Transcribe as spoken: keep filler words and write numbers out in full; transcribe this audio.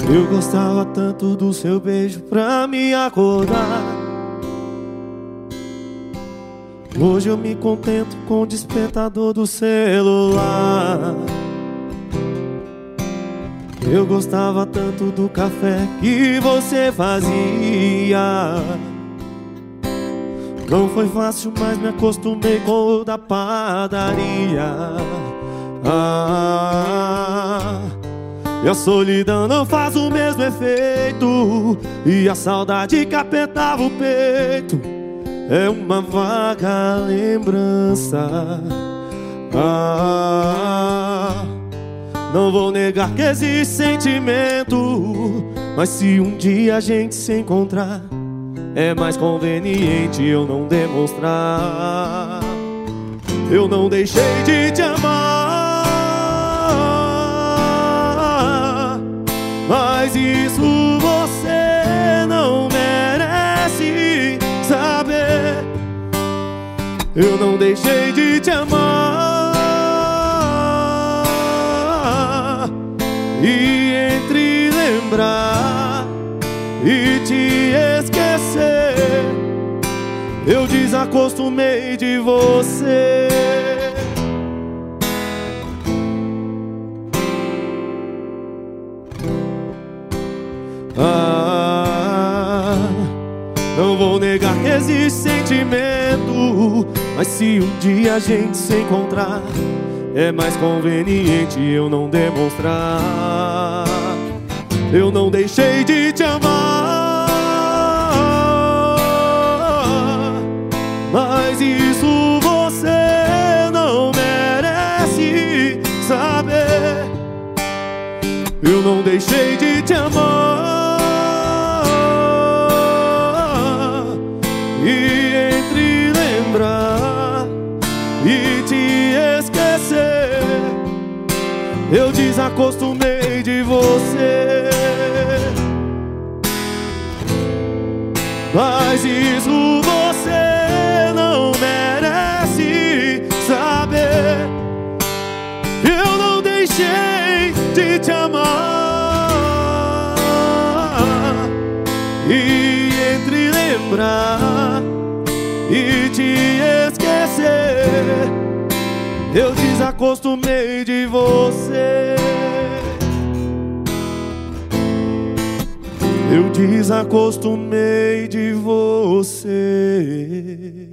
Eu gostava tanto do seu beijo pra me acordar. Hoje eu me contento com o despertador do celular. Eu gostava tanto do café que você fazia. Não foi fácil, mas me acostumei com o da padaria. Ah, e a solidão não faz o mesmo efeito, e a saudade que apertava o peito é uma vaga lembrança. Ah, não vou negar que existe sentimento, mas se um dia a gente se encontrar, é mais conveniente eu não demonstrar. Eu não deixei de te amar, mas isso você não merece saber. Eu não deixei de te amar, e entre lembrar e te esquecer, eu desacostumei de você. Ah, não vou negar que existe sentimento, mas se um dia a gente se encontrar, é mais conveniente eu não demonstrar. Eu não deixei de te amar, mas isso você não merece saber. Eu não deixei de te amar, e entre lembrar e te esquecer, eu desacostumei de você. Mas isso você não merece saber. Eu não deixei de te amar, e entre lembrar e te esquecer, eu desacostumei de você. Eu desacostumei de você.